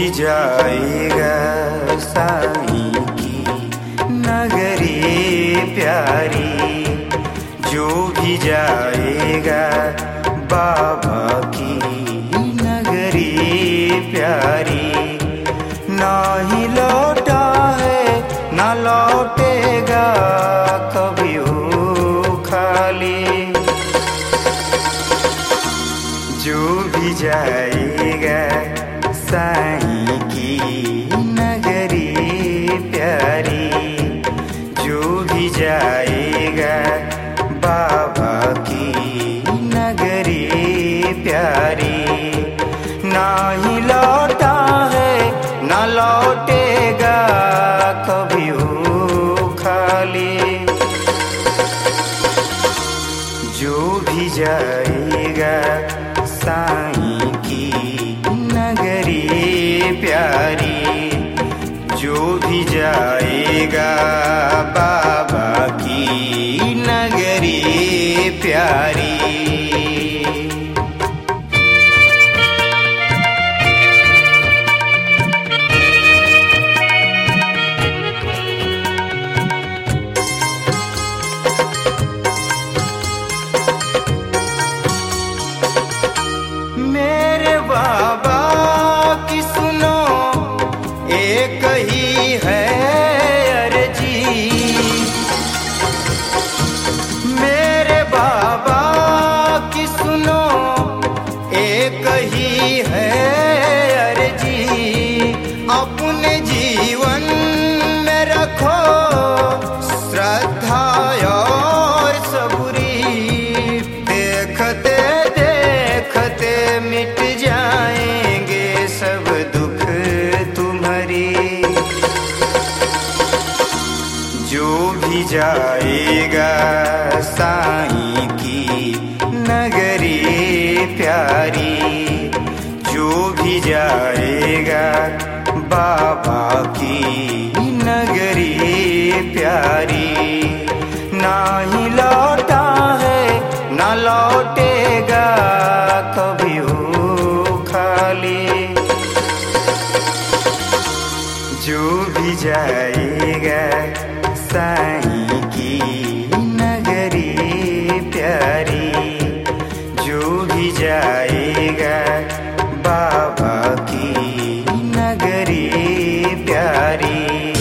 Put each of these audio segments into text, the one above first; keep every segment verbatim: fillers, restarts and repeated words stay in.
जाएगा साईं की नगरी प्यारी, जो भी जाएगा बाबा की नगरी प्यारी। ना ही लौटा है ना लौटेगा कभी वो खाली, जो भी जाएगा साईं की नगरी प्यारी, जो भी जाएगा बाबा की नगरी प्यारी। ना ही लौटा है ना लौटेगा कभी वो खाली, जो भी जाएगा साईं की नगरी प्यारी, जो भी जाएगा बाबा की नगरी प्यारी। मेरे बाबा की सुनो एक ही है अर्जी, मेरे बाबा की सुनो एक ही है अर्जी। अपने जीवन में रखो श्रद्धा और सबूरी, देखते देखते मिट जाएंगे सब दुख तुम्हारी। जो भी जाएगा साईं की नगरी प्यारी, जो भी जाएगा बाबा की नगरी प्यारी। ना ही लौटा है ना लौटेगा कभी वो खाली, जो भी जाएगा साईं की नगरी प्यारी, जो भी जाएगा बाबा की नगरी प्यारी।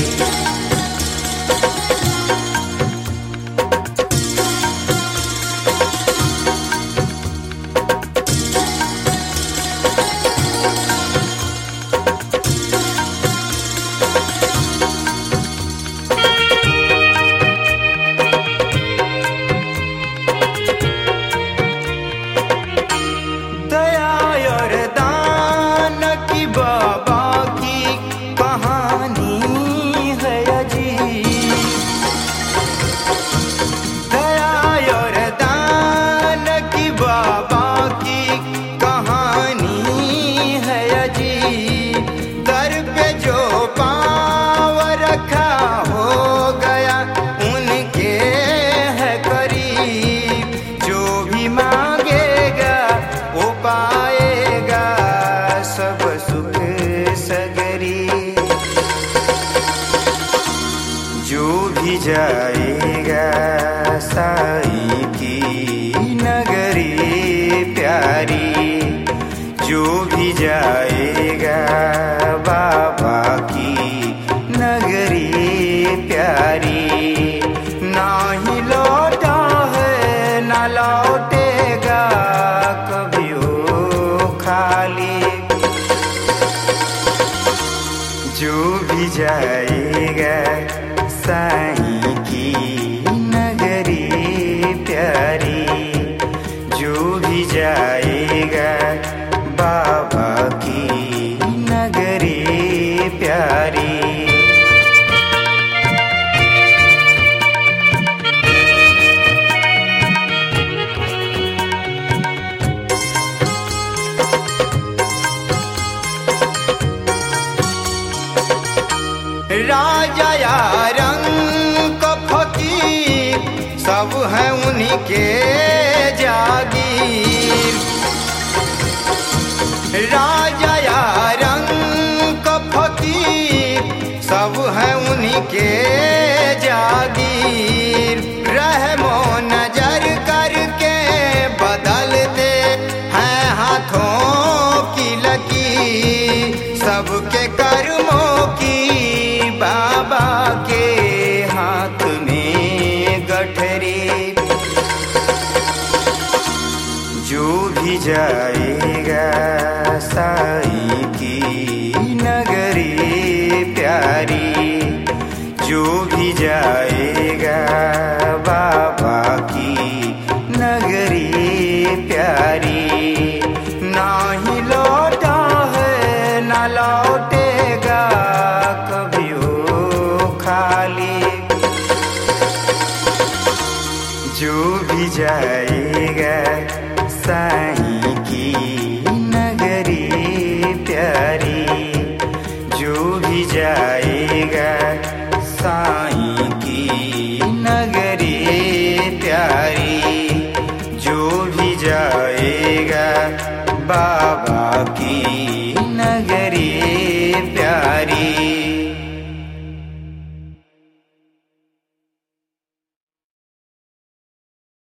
जाएगा साईं की नगरी प्यारी, जो भी जाएगा बाबा की नगरी प्यारी। ना ही लौटा है ना लौटेगा कभी वो खाली, जो भी जाएगा साईं की नगरी प्यारी, जो भी जाएगा बाबा की नगरी प्यारी। राजा या रंग फकीर सब हैं उन्हीं के जागीर, राजा या रंग के जागीर, रहमो नजर करके बदलते हैं हाथों की लकीर। सबके कर्मों की बाबा के हाथ में गठरी। जो भी जाएगा साईं की नगरी प्यारी, जो भी जाएगा बाबा की नगरी प्यारी। ना ही लौटा है ना लौटेगा कभी वो खाली। जो भी जाएगा साईं की नगरी प्यारी, जो भी जाएगा साईं की नगरी प्यारी, जो भी जाएगा बाबा की